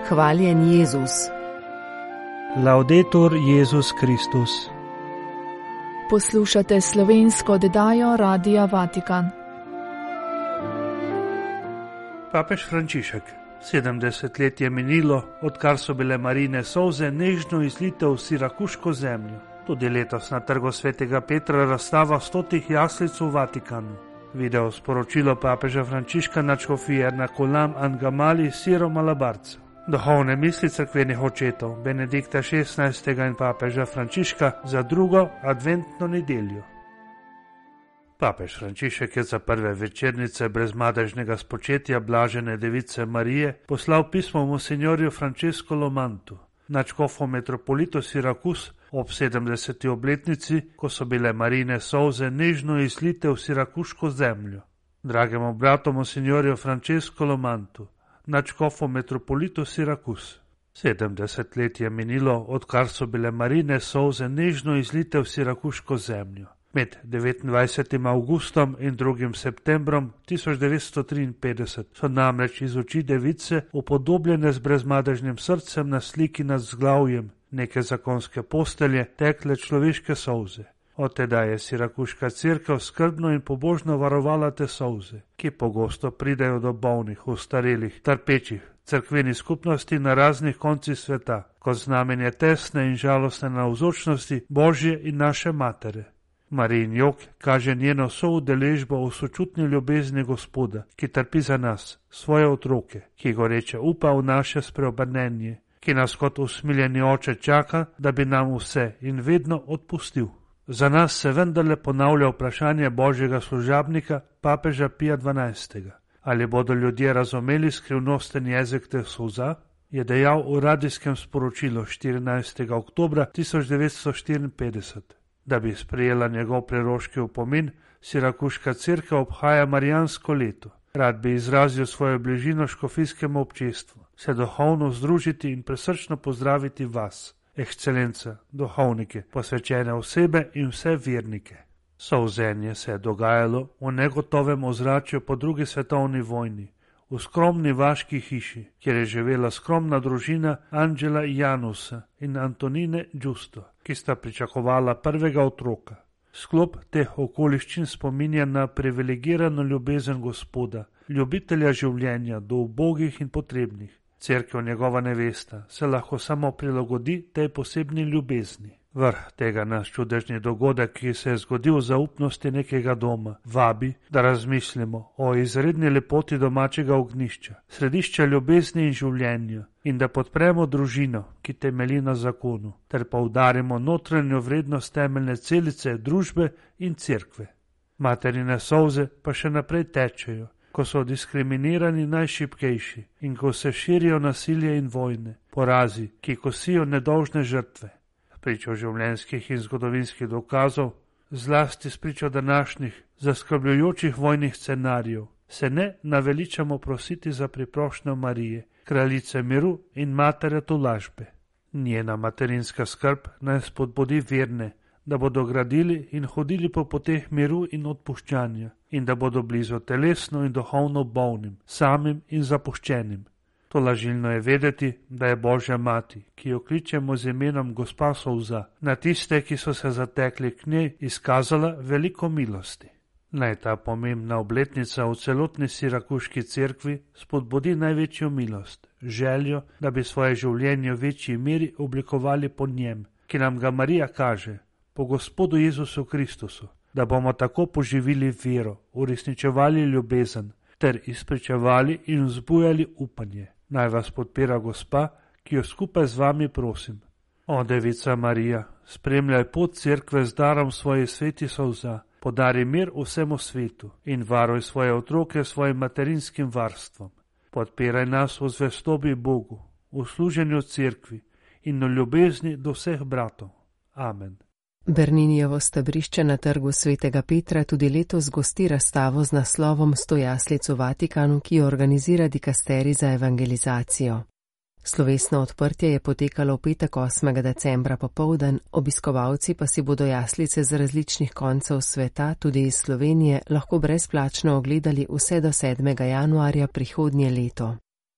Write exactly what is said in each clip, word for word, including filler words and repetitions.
Hvaljen Jezus. Laudetur Jezus Kristus. Poslušate slovensko oddajo Radia Vatikan. Papež Frančišek. sedemdeset let je minilo, odkar so bile Marijine solze nežno izlite v sirakuško zemljo. Tudi letos na Trgu svetega Petra razstava stotih jaslic v Vatikanu. Video sporočilo papeža Frančiška nadškofije Ernakulam Angamali Siro Malabarca. Duhovne misli cerkvenih očetov Benedikta šestnajstega in papeža Frančiška za drugo adventno nedeljo. Papež Frančišek je za prve večernice brezmadežnega spočetja blažene device Marije poslal pismo monsinjorju Francesco Lomantu, nadškofu metropolitu Sirakus, ob sedemdeseti obletnici, ko so bile Marijine solze nežno izlite v sirakuško zemljo. Dragemu bratu monsinjorju Francesco Lomantu, nadškofu metropolitu Sirakus. Sedemdeset let je minilo, odkar so bile Marijine solze nežno izlite v sirakuško zemljo. Med devetindvajsetim avgustom in drugim septembrom tisoč devetsto triinpetdeset so namreč iz oči device, upodobljene z brezmadežnim srcem na sliki nad vzglavjem neke zakonske postelje, tekle človeške solze. Od tedaj je sirakuška cerkev skrbno in pobožno varovala te solze, ki pogosto pridejo do bolnih, ostarelih, trpečih cerkvenih skupnosti na raznih koncih sveta, kot znamenje tesne in žalostne navzočnosti Božje in naše matere. Marijin jok kaže njeno soudeležbo v sočutni ljubezni Gospoda, ki trpi za nas, svoje otroke, ki goreče upa v naše spreobrnenje, ki nas kot usmiljeni oče čaka, da bi nam vse in vedno odpustil. Za nas se vendarle ponavlja vprašanje Božjega služabnika, papeža Pija dvanajstega. Ali bodo ljudje razumeli skrivnosten jezik teh solza? Je dejal v radijskem sporočilu štirinajstega oktobra tisoč devetsto štiriinpetdeset. Da bi sprejela njegov preroški opomin, sirakuška cerkev obhaja marijansko leto. Rad bi izrazil svojo bližino škofijskemu občestvu, se duhovno združiti in presrčno pozdraviti vas, ekscelenca, duhovnike, posvečene osebe in vse vernike. Solzenje se je dogajalo v negotovem ozračju po drugi svetovni vojni, v skromni vaški hiši, kjer je živela skromna družina Angela Janusa in Antonine Giusto, ki sta pričakovala prvega otroka. Sklop teh okoliščin spominja na privilegirano ljubezen Gospoda, ljubitelja življenja do ubogih in potrebnih. Cerkev, njegova nevesta, se lahko samo prilagodi tej posebni ljubezni. Vrh tega naš čudežni dogodek, ki se je zgodil v zaupnosti nekega doma, vabi, da razmislimo o izredni lepoti domačega ognjišča, središča ljubezni in življenja, in da podpremo družino, ki temelji na zakonu, ter poudarimo notranjo vrednost temeljne celice družbe in cerkve. Materine solze pa še naprej tečejo, ko so diskriminirani najšibkejši in ko se širijo nasilje in vojne, porazi, ki kosijo nedolžne žrtve. Pričo življenjskih in zgodovinskih dokazov, zlasti spričo današnjih zaskrbljujočih vojnih scenarijev, se ne naveličamo prositi za priprošnjo Marije, kraljice miru in matere tolažbe. Njena materinska skrb naj spodbudi verne, da bodo gradili in hodili po poteh miru in odpuščanja in da bodo blizu telesno in duhovno bolnim, samim in zapuščenim. Tolažilno je vedeti, da je Božja mati, ki jo kličemo z imenom Gospa solza, na tiste, ki so se zatekli k njej, izkazala veliko milosti. Naj ta pomembna obletnica v celotni sirakuški cerkvi spodbudi največjo milost, željo, da bi svoje življenje v večji meri oblikovali po njem, ki nam ga Marija kaže, po Gospodu Jezusu Kristusu, da bomo tako poživili vero, uresničevali ljubezen ter izpričevali in vzbujali upanje. Naj vas podpira Gospa, ki jo skupaj z vami prosim. O, Devica Marija, spremljaj pot cerkve z darom svoje sveti solza, podari mir vsemu svetu in varuj svoje otroke s svojim materinskim varstvom. Podpiraj nas v zvestobi Bogu, v služenju cerkvi in v ljubezni do vseh bratov. Amen. Berninijevo stebrišče na Trgu svetega Petra tudi letos gosti razstavo z naslovom Sto jaslic v Vatikanu, ki jo organizira dikasterij za evangelizacijo. Slovesno odprtje je potekalo v petek osmega decembra popoldan, obiskovalci pa si bodo jaslice z različnih koncev sveta, tudi iz Slovenije, lahko brezplačno ogledali vse do sedmega januarja prihodnje leto.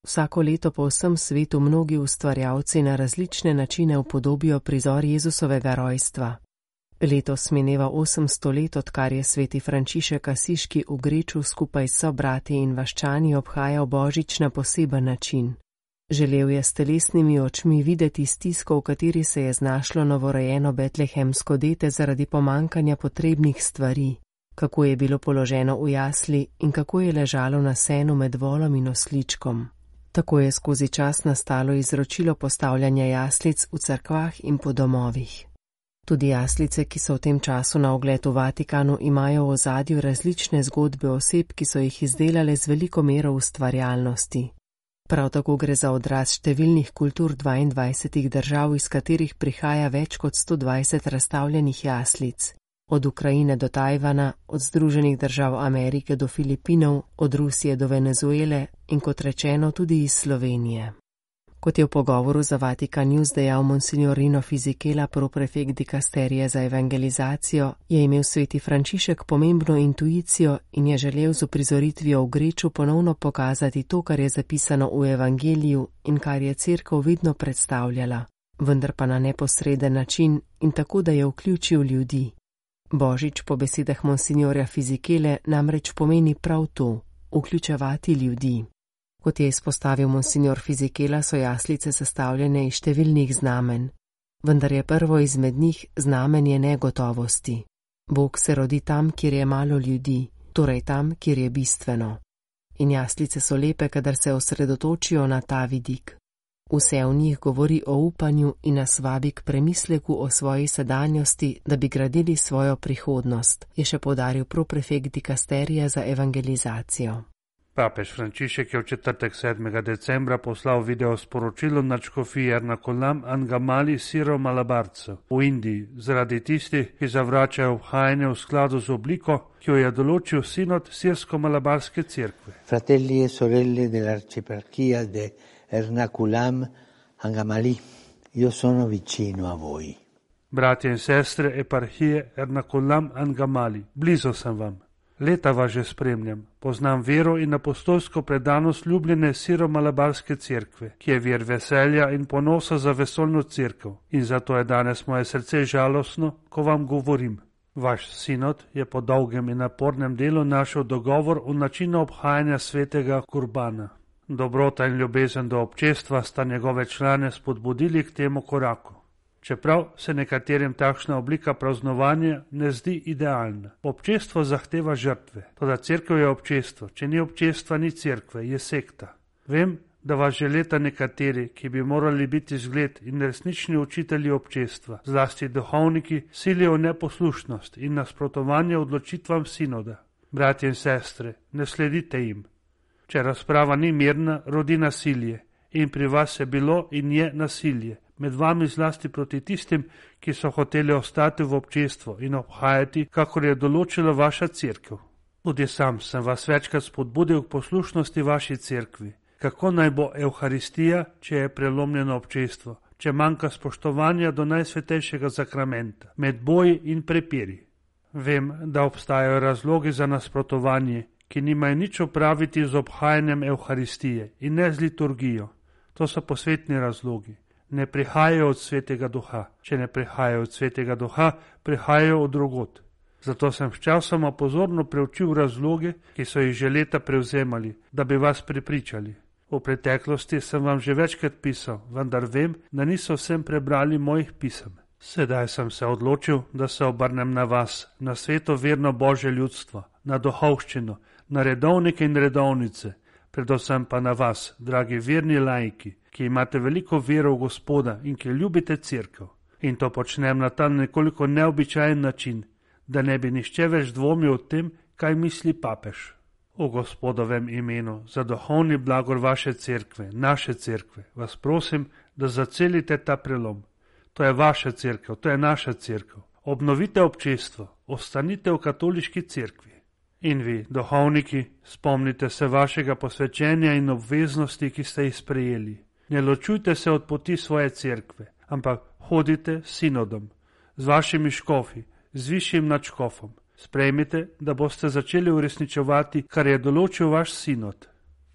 Vsako leto po vsem svetu mnogi ustvarjalci na različne načine upodobijo prizor Jezusovega rojstva. Letos mineva osemsto let, odkar je sveti Frančišek Asiški v Greču skupaj s sobrati in vaščani obhajal božič na poseben način. Želel je s telesnimi očmi videti stisko, v kateri se je znašlo novorojeno betlehemsko dete zaradi pomankanja potrebnih stvari, kako je bilo položeno v jasli in kako je ležalo na senu med volom in osličkom. Tako je skozi čas nastalo izročilo postavljanja jaslic v cerkvah in po domovih. Tudi jaslice, ki so v tem času na ogled v Vatikanu, imajo v ozadju različne zgodbe oseb, ki so jih izdelale z veliko mero ustvarjalnosti. Prav tako gre za odraz številnih kultur dvaindvajsetih držav, iz katerih prihaja več kot sto dvajset razstavljenih jaslic. Od Ukrajine do Tajvana, od Združenih držav Amerike do Filipinov, od Rusije do Venezuele in kot rečeno tudi iz Slovenije. Kot je v pogovoru za Vatikan News dejal monsignor Rino Fisichella, proprefekt dikasterije za evangelizacijo, je imel sveti Frančišek pomembno intuicijo in je želel z uprizoritvijo v Greču ponovno pokazati to, kar je zapisano v evangeliju in kar je cerkev vedno predstavljala, vendar pa na neposreden način in tako, da je vključil ljudi. Božič po besedah monsignorja Fisichelle namreč pomeni prav to, vključevati ljudi. Kot je izpostavil monsignor Fisichella, so jaslice sestavljene iz številnih znamen, vendar je prvo izmed njih znamenje negotovosti. Bog se rodi tam, kjer je malo ljudi, torej tam, kjer je bistveno. In jaslice so lepe, kadar se osredotočijo na ta vidik. Vse v njih govori o upanju in nas vabi k premisleku o svoji sedanjosti, da bi gradili svojo prihodnost, je še poudaril proprefekt dikasterija za evangelizacijo. Papež Frančišek je v četrtek sedmega decembra poslal video sporočilo nadškofiji Ernakulam Angamali Siro Malabarcev v Indiji zaradi tistih, ki zavračajo obhajanje v skladu z obliko, ki jo je določil sinod Sirsko-Malabarske cerkve. Fratelli e sorelle dell'arcieparchia de Ernakulam Angamali, io sono vicino a voi. Bratje in sestre eparhije Ernakulam Angamali, blizu sem vam. Leta vas že spremljam, poznam vero in apostolsko predanost ljubljene Siro-Malabarske cerkve, ki je vir veselja in ponosa za vesoljno cerkev, in zato je danes moje srce žalostno, ko vam govorim. Vaš sinod je po dolgem in napornem delu našel dogovor o načinu obhajanja svetega kurbana. Dobrota in ljubezen do občestva sta njegove člane spodbudili k temu koraku. Čeprav se nekaterim takšna oblika praznovanja ne zdi idealna. Občestvo zahteva žrtve, toda cerkev je občestvo, če ni občestva, ni cerkve, je sekta. Vem, da vas že leta nekateri, ki bi morali biti zgled in resnični učitelji občestva, zlasti duhovniki, silijo v neposlušnost in nasprotovanje odločitvam sinoda. Bratje in sestre, ne sledite jim. Če razprava ni mirna, rodi nasilje, in pri vas je bilo in je nasilje. Med vami zlasti proti tistim, ki so hoteli ostati v občestvu in obhajati, kakor je določila vaša cerkev. Tudi sam sem vas večkrat spodbudil k poslušnosti vaši cerkvi. Kako naj bo Evharistija, če je prelomljeno občestvo, če manjka spoštovanja do najsvetejšega zakramenta, med boji in prepiri? Vem, da obstajajo razlogi za nasprotovanje, ki nimajo nič opraviti z obhajanjem Evharistije in ne z liturgijo. To so posvetni razlogi. Ne prihajajo od svetega duha. Če ne prihajajo od svetega duha, prihajajo od drugot. Zato sem sčasoma pozorno preučil razloge, ki so jih že leta prevzemali, da bi vas prepričali. V preteklosti sem vam že večkrat pisal, vendar vem, da niso vsem prebrali mojih pisem. Sedaj sem se odločil, da se obrnem na vas, na sveto verno Božje ljudstvo, na duhovščino, na redovnike in redovnice, predvsem pa na vas, dragi verni laiki, ki imate veliko vero v Gospoda in ki ljubite cerkev. In to počnem na ta nekoliko neobičajen način, da ne bi nihče več dvomil o tem, kaj misli papež. V Gospodovem imenu, za duhovni blagor vaše cerkve, naše cerkve, vas prosim, da zacelite ta prelom. To je vaša cerkev, to je naša cerkev. Obnovite občestvo, ostanite v katoliški cerkvi. In vi, duhovniki, spomnite se vašega posvečenja in obveznosti, ki ste jih sprejeli. Ne ločujte se od poti svoje cerkve, ampak hodite s sinodom, z vašimi škofi, z višjim nadškofom. Sprejmite, da boste začeli uresničevati, kar je določil vaš sinod.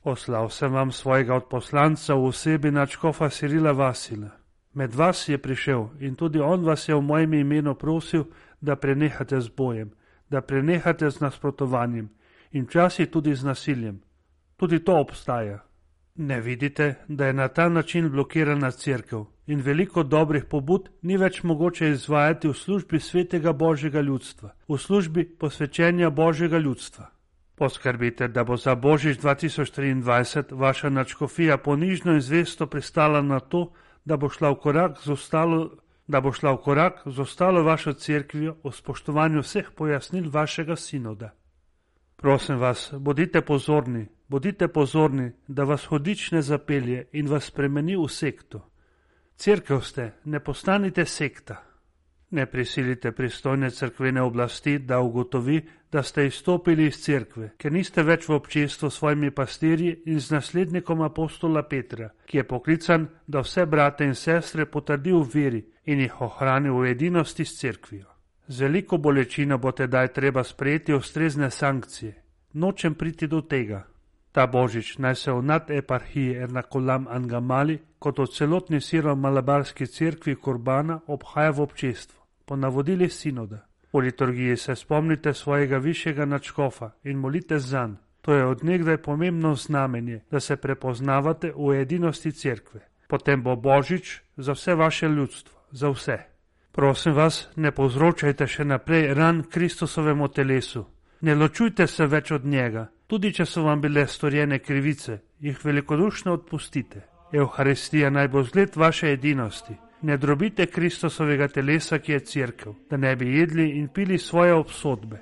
Poslal sem vam svojega odposlanca v osebi nadškofa Sirila Vasila. Med vas je prišel in tudi on vas je v mojem imenu prosil, da prenehate z bojem, da prenehate z nasprotovanjem in včasih tudi z nasiljem. Tudi to obstaja. Ne vidite, da je na ta način blokirana cerkev in veliko dobrih pobud ni več mogoče izvajati v službi svetega Božjega ljudstva, v službi posvečenja Božjega ljudstva. Poskrbite, da bo za Božič dva tisoč triindvajset vaša nadškofija ponižno in zvesto pristala na to, da bo šla v korak z ostalo, da bo šla v korak z ostalo vašo cerkvijo o spoštovanju vseh pojasnil vašega sinoda. Prosim vas, bodite pozorni, bodite pozorni, da vas hudič ne zapelje in vas spremeni v sekto. Cerkev ste, ne postanite sekta. Ne prisilite pristojne cerkvene oblasti, da ugotovi, da ste izstopili iz cerkve, ker niste več v občestvu s svojimi pastirji in z naslednikom apostola Petra, ki je poklican, da vse brate in sestre potrdi v veri in jih ohrani v edinosti s cerkvijo. Z veliko bolečino bo tedaj treba sprejeti ustrezne sankcije. Nočem priti do tega. Ta božič naj se v nadeparhiji Ernakulam Angamali kot v celotni siro-malabarski cerkvi Kurbana obhaja v občestvu, po navodilih sinoda. V liturgiji se spomnite svojega višjega nadškofa in molite zanj. To je od nekdaj pomembno znamenje, da se prepoznavate v edinosti cerkve. Potem bo božič za vse vaše ljudstvo, za vse. Prosim vas, ne povzročajte še naprej ran Kristusovemu telesu. Ne ločujte se več od njega, tudi če so vam bile storjene krivice, jih velikodušno odpustite. Evharistija naj bo zgled vaše edinosti. Ne drobite Kristusovega telesa, ki je cerkev, da ne bi jedli in pili svoje obsodbe.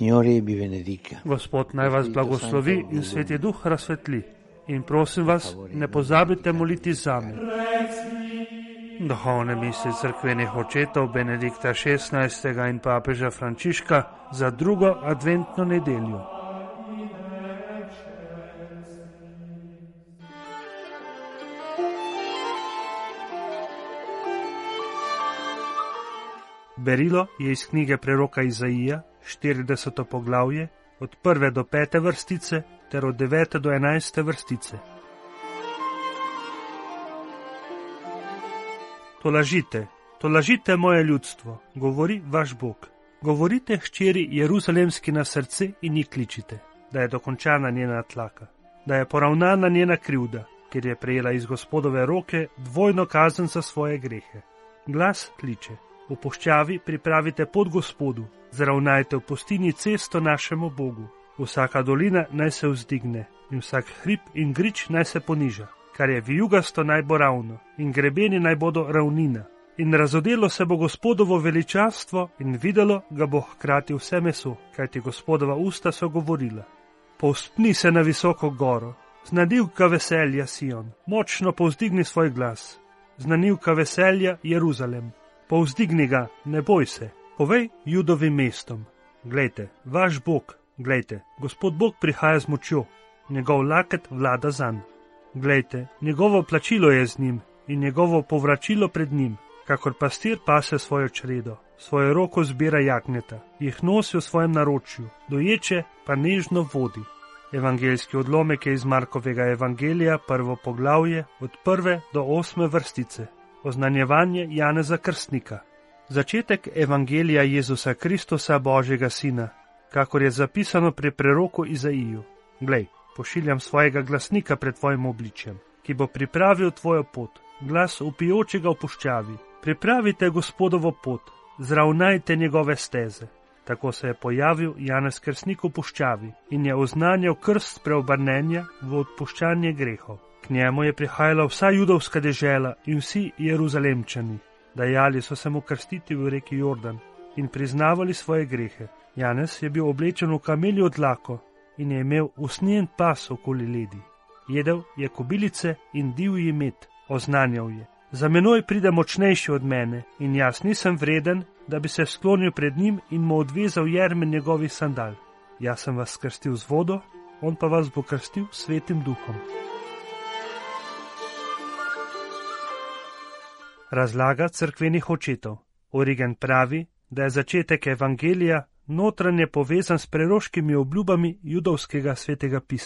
Gospod naj vas blagoslovi in Sveti Duh razsvetli. In prosim vas, ne pozabite moliti zame. Duhovne misli cerkvenih očetov Benedikta šestnajstega in papeža Frančiška za drugo adventno nedeljo. Berilo je iz knjige preroka Izaija, štirideseto poglavje, od prve do pete vrstice ter od devete do enajste vrstice. Tolažite, tolažite moje ljudstvo, govori vaš Bog. Govorite hčeri Jeruzalemski na srce in jih kličite, da je dokončana njena tlaka, da je poravnana njena krivda, ker je prejela iz Gospodove roke dvojno kazen za svoje grehe. Glas kliče, v puščavi pripravite pot Gospodu, zravnajte v pustini cesto našemu Bogu. Vsaka dolina naj se vzdigne in vsak hrib in grič naj se poniža. Kar je vijugasto naj bo ravno in grebeni naj bodo ravnina. In razodelo se bo Gospodovo veličastvo in videlo ga bo hkrati vse meso, kajti Gospodova usta so govorila. Povzpni se na visoko goro, znanivka veselja Sion, močno povzdigni svoj glas. Znanivka veselja Jeruzalem, povzdigni ga, ne boj se, povej Judovim mestom. Glejte, vaš Bog, glejte, Gospod Bog prihaja z močjo, njegov laket vlada zanj. Glejte, njegovo plačilo je z njim in njegovo povračilo pred njim, kakor pastir pase svojo čredo, svojo roko zbira jagnjeta, jih nosi v svojem naročju, doječe pa nežno vodi. Evangeljski odlomek je iz Markovega evangelija, prvo poglavje, od prve do osme vrstice. Oznanjevanje Janeza Krstnika. Začetek evangelija Jezusa Kristusa, Božjega Sina, kakor je zapisano pri preroku Izaiju. Glej, pošiljam svojega glasnika pred tvojim obličjem, ki bo pripravil tvojo pot, glas vpijočega v puščavi. Pripravite Gospodovo pot, zravnajte njegove steze. Tako se je pojavil Janez Krstnik v puščavi in je oznanjal krst preobrnenja v odpuščanje grehov. K njemu je prihajala vsa judovska dežela in vsi Jeruzalemčani. Dajali so se mu krstiti v reki Jordan in priznavali svoje grehe. Janez je bil oblečen v kameljo dlako in je imel usnjen pas okoli ledi. Jedel je kobilice in divji med, oznanjal je. Za menoj pride močnejši od mene in jaz nisem vreden, da bi se sklonil pred njim in mu odvezal jermen njegovih sandal. Jaz sem vas krstil z vodo, on pa vas bo krstil svetim duhom. Razlaga cerkvenih očetov. Origen pravi, da je začetek evangelija notranje povezan s preroškimi obljubami judovskega svetega pisma.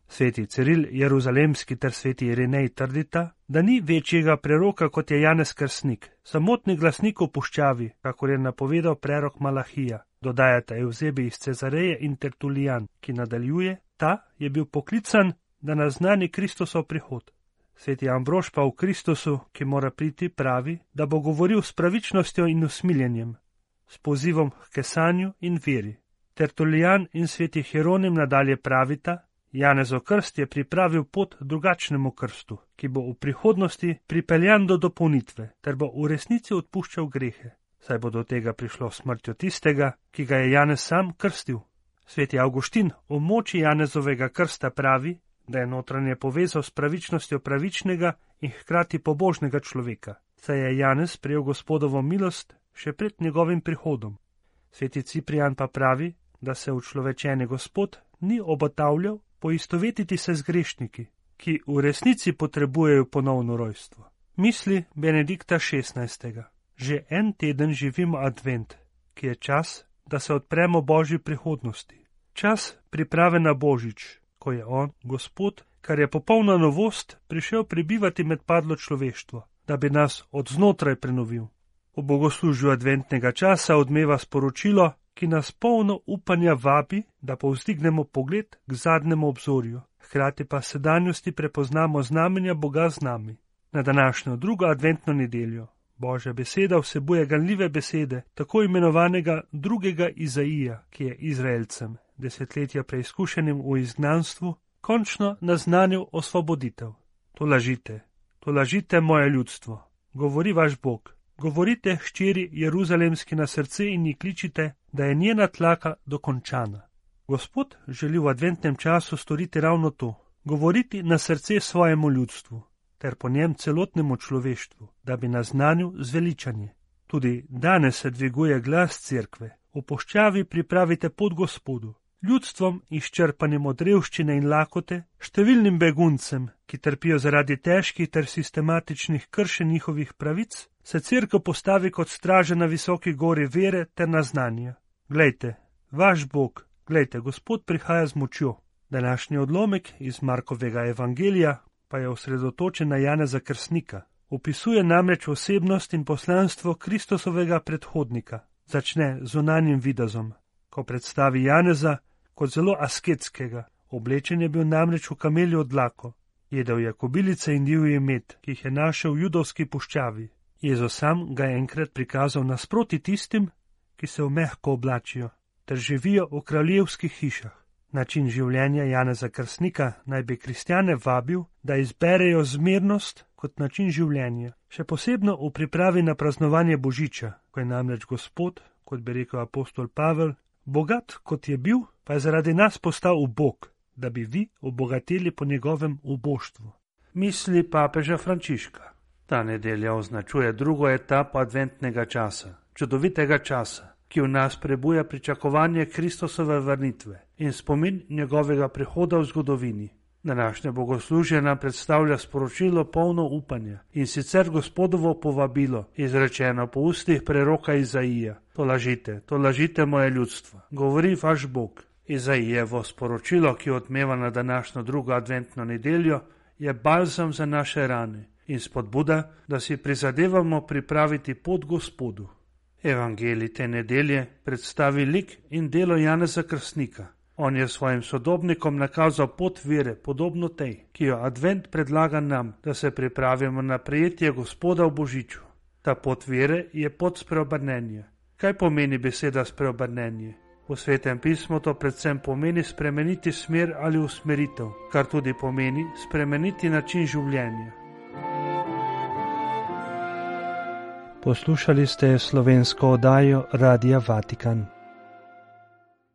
Sveti Ciril Jeruzalemski ter sveti Irinej trdita, da ni večjega preroka kot je Janez Krstnik, samotni glasnik v puščavi, kakor je napovedal prerok Malahija, dodajata Evzebi iz Cezareje in Tertulijan, ki nadaljuje, ta je bil poklican, da naznani Kristusov prihod. Sveti Ambrož pa v Kristusu, ki mora priti, pravi, da bo govoril s pravičnostjo in usmiljenjem, s pozivom k kesanju in veri. Tertulijan in sveti Hieronim nadalje pravita, Janezov krst je pripravil pot drugačnemu krstu, ki bo v prihodnosti pripeljan do dopolnitve, ter bo v resnici odpuščal grehe, saj bo do tega prišlo smrtjo tistega, ki ga je Janez sam krstil. Sveti Avguštin o moči Janezovega krsta pravi, da je notranje povezal s pravičnostjo pravičnega in hkrati pobožnega človeka, saj je Janez prejel Gospodovo milost še pred njegovim prihodom. Sveti Ciprijan pa pravi, da se učlovečeni Gospod ni obotavljal poistovetiti se z grešniki, ki v resnici potrebujejo ponovno rojstvo. Misli Benedikta šestnajstega. Že en teden živimo advent, ki je čas, da se odpremo Božji prihodnosti. Čas priprave na Božič, ko je on, Gospod, kar je popolna novost, prišel prebivati med padlo človeštvo, da bi nas od znotraj prenovil. V bogoslužju adventnega časa odmeva sporočilo, ki nas polno upanja vabi, da povzdignemo pogled k zadnjemu obzorju, hkrati pa sedanjosti prepoznamo znamenja Boga z nami. Na današnjo drugo adventno nedeljo Božja beseda vsebuje ganljive besede tako imenovanega drugega Izaija, ki je Izraelcem, desetletja preizkušenim v izgnanstvu, končno naznanil osvoboditev. To lažite, to lažite moje ljudstvo, govori vaš Bog. Govorite hčeri Jeruzalemski na srce in ji kličite, da je njena tlaka dokončana. Gospod želi v adventnem času storiti ravno to, govoriti na srce svojemu ljudstvu, ter po njem celotnemu človeštvu, da bi naznanil zveličanje. Tudi danes se dviguje glas cerkve, v puščavi pripravite pot Gospodu, ljudstvom izčrpanim od revščine in lakote, številnim beguncem, ki trpijo zaradi težkih ter sistematičnih kršenj njihovih pravic, se cerkev postavi kot straža na visoki gori vere ter naznanja. Glejte, vaš Bog, glejte, Gospod prihaja z močjo. Današnji odlomek iz Markovega evangelija pa je osredotočen na Janeza Krstnika. Opisuje namreč osebnost in poslanstvo Kristusovega predhodnika. Začne z zunanjim videzom, ko predstavi Janeza kot zelo asketskega. Oblečen je bil namreč v kameljo dlako. Jedel je kobilice in divji med, ki jih je našel v judovski puščavi. Jezus sam ga je enkrat prikazal nasproti tistim, ki se v mehko oblačijo, ter živijo v kraljevskih hišah. Način življenja Janeza Krstnika naj bi kristjane vabil, da izberejo zmernost kot način življenja, še posebno v pripravi na praznovanje Božiča, ko je namreč Gospod, kot bi rekel apostol Pavel, bogat kot je bil, pa je zaradi nas postal ubog, da bi vi obogateli po njegovem uboštvu. Misli papeža Frančiška. Ta nedelja označuje drugo etapo adventnega časa, čudovitega časa, ki v nas prebuja pričakovanje Kristusove vrnitve in spomin njegovega prihoda v zgodovini. Današnje bogoslužje nam predstavlja sporočilo polno upanja in sicer Gospodovo povabilo, izrečeno po ustih preroka Izaija. To lažite, to lažite moje ljudstvo, govori vaš Bog. Izaijevo sporočilo, ki odmeva na današnjo drugo adventno nedeljo, je balzam za naše rane in spodbuda, da si prizadevamo pripraviti pot Gospodu. Evangelij te nedelje predstavi lik in delo Janeza Krstnika. On je svojim sodobnikom nakazal pot vere, podobno tej, ki jo advent predlaga nam, da se pripravimo na prejetje Gospoda v Božiču. Ta pot vere je pot spreobrnenja. Kaj pomeni beseda spreobrnenje? V Svetem pismu to predvsem pomeni spremeniti smer ali usmeritev, kar tudi pomeni spremeniti način življenja. Poslušali ste slovensko oddajo Radia Vatikan.